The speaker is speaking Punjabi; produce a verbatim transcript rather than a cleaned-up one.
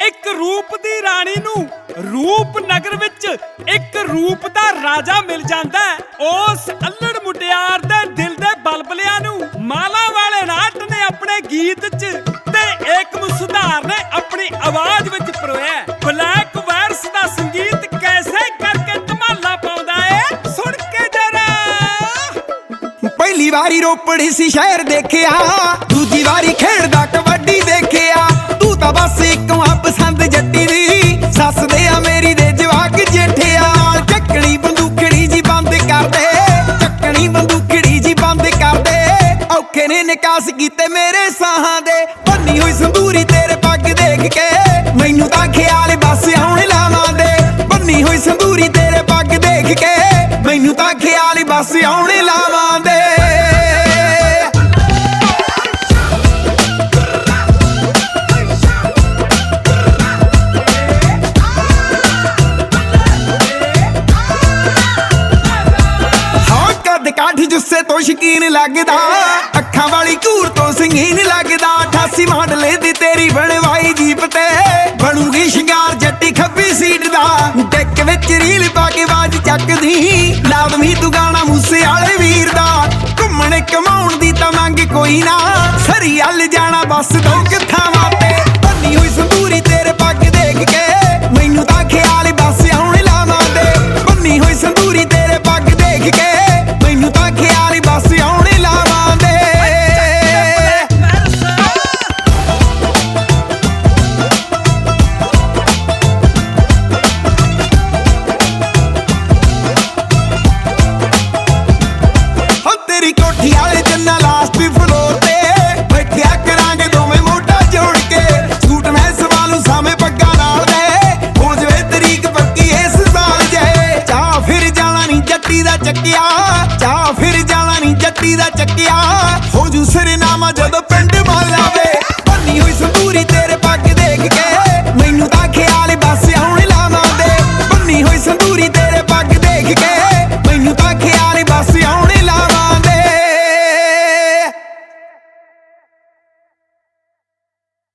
ਇੱਕ ਰੂਪ ਦੀ ਰਾਣੀ ਨੂੰ ਰੂਪ ਨਗਰ ਵਿੱਚ ਇੱਕ ਰੂਪ ਦਾ ਰਾਜਾ ਮਿਲ ਜਾਂਦਾ ਹੈ। ਉਸ ਅਲੜ ਮੁਟਿਆਰ ਦੇ ਦਿਲ ਦੇ ਬਲਬਲਿਆਂ ਨੂੰ ਮਾਲਾ ਵਾਲੇ ਨਾਟ ਨੇ ਆਪਣੇ ਗੀਤ 'ਚ ਤੇ ਏਕਮ ਸੁਧਾਰ ਨੇ ਆਪਣੀ ਆਵਾਜ਼ ਵਿੱਚ ਪਰੋਇਆ। ਬਲੈਕ ਵਾਇਰਸ ਦਾ ਸੰਗੀਤ ਕੈਸੇ ਕਰਕੇ ਧਮਾਲਾ ਪਾਉਂਦਾ ਏ, ਸੁਣ ਕੇ ਜਰਾ। ਪਹਿਲੀ ਵਾਰੀ ਰੋਪੜੀ ਸੀ ਸ਼ਹਿਰ ਦੇਖਿਆ, ਦੂਜੀ ਵਾਰੀ ਖੇਡਦਾ ਕਬੱਡੀ ਦੇਖਿਆ। ਤੂੰ ਤਾਂ ਬਸ ਇੱਕੋ ਆ ਪਸੰਦ ਜੱਟੀ ਦੀ, ਸੱਸ ਦੇ ਆ ਮੇਰੀ ਦੇ ਜਵਾਕ ਜੇਠਿਆ। ਚੱਕਣੀ ਬੰਦੂਕੜੀ ਜੀ ਬੰਦ ਕਰ ਦੇ, ਚੱਕਣੀ ਬੰਦੂਕੜੀ ਜੀ ਬੰਦ ਕਰ ਦੇ। ਔਖੇ ਨੇ ਨਿਕਾਸ ਕੀਤੇ ਮੇਰੇ ਸਾਹਾਂ ਦੇ, ਬੰਨੀ ਹੋਈ ਸੰਦੂਰੀ ਤੇਰੇ ਪੱਗ ਦੇਖ ਕੇ ਮੈਨੂੰ ਤਾਂ ਖਿਆਲ ਬਸ ਆਉਣ ਲਾਵਾਂ ਦੇ। ਬੰਨੀ ਹੋਈ ਸੰਦੂਰੀ ਤੇਰੇ ਪੱਗ ਦੇਖ ਕੇ ਮੈਨੂੰ ਤਾਂ ਖਿਆਲ ਬਸ ਆਉਣ ਲਾਵਾਂ ਦੇ। ਕਾਠ ਜੁੱਸੇ ਤੋਂ ਸ਼ਕੀਨ ਲੱਗਦਾ, ਅੱਖਾਂ ਵਾਲੀ ਘੂਰ ਤੋਂ ਸੰਗੀਨ ਲੱਗਦਾ। ਅਠਾਸੀ ਮਾਡਲੇ ਦੀ ਤੇਰੀ ਬਣਵਾਈ ਜੀਪ ਤੇ ਬਣੂਗੀ ਸ਼ਿੰਗਾਰ ਜੱਟੀ ਖੱਬੀ ਸੀਟ ਦਾ। ਡੈਕ ਵਿੱਚ ਰੀਲ ਪਾ ਕੇ ਬਾਜ ਚੱਕਦੀ, ਲਾਜ਼ਮੀ ਤੂੰ ਗਾਣਾ ਮੂਸੇ ਵਾਲੇ ਵੀਰ ਦਾ। ਘੁੰਮਣ ਕਮਾਉਣ ਦੀ ਤਾਂ ਮੰਗ ਕੋਈ ਨਾ, ਸਰੀ ਹੱਲ ਜਾਣਾ ਬਸ ਦੋ ਕਿੱਥਾਂ ਤੇ। ਬੰਨੀ ਹੋਈ ਸੰਦੂਰੀ ਤੇਰੇ ਪੱਗ ਦੇਖ ਕੇ ਮੈਨੂੰ ਤਾਂ ਖਿਆਲ ਬਸ ਆਉਣ ਲਾਵਾਂ ਦੇ। ਬੰਨੀ ਹੋਈ ਸੰਦੂਰੀ ਤੇਰੇ ਪੱਗ ਦੇਖ ਕੇ ਮੈਨੂੰ ਤਾਂ ਖਿਆਲ ਬਸ ਆਉਣ ਲਾਵਾਂ ਦੇ। ਹੋ ਤੇਰੀ ਕੋਠੀ ਵਾਲੇ ਜੰਨਾ ਲਾਸਟ ਫਲੋਰ ਤੇ ਬੈਠਿਆ ਕਰਾਂਗੇ ਦੋਵੇਂ ਮੋਢਾ ਜੋੜ ਕੇ। ਸੂਟ ਮੈਂ ਸਵਾਲੂ ਸਾਵੇਂ ਪੱਗਾਂ ਨਾਲ ਦੇ, ਹੋ ਜਵੇ ਤਰੀਕ ਪੱਕੀ ਇਸ ਸਾਲ ਜੇ। ਚਾਹ ਫਿਰ ਜਾਣਾ ਨੀ ਜੱਟੀ ਦਾ ਚੱਕਿਆ, ਚਾਹ ਫਿਰ ਜਾਣਾ ਨੀ ਜੱਟੀ ਦਾ ਚੱਕਿਆ। ਹੋ ਜੂ ਸਿਰਨਾਮਾ ਜਦੋਂ ਪਿੰਡ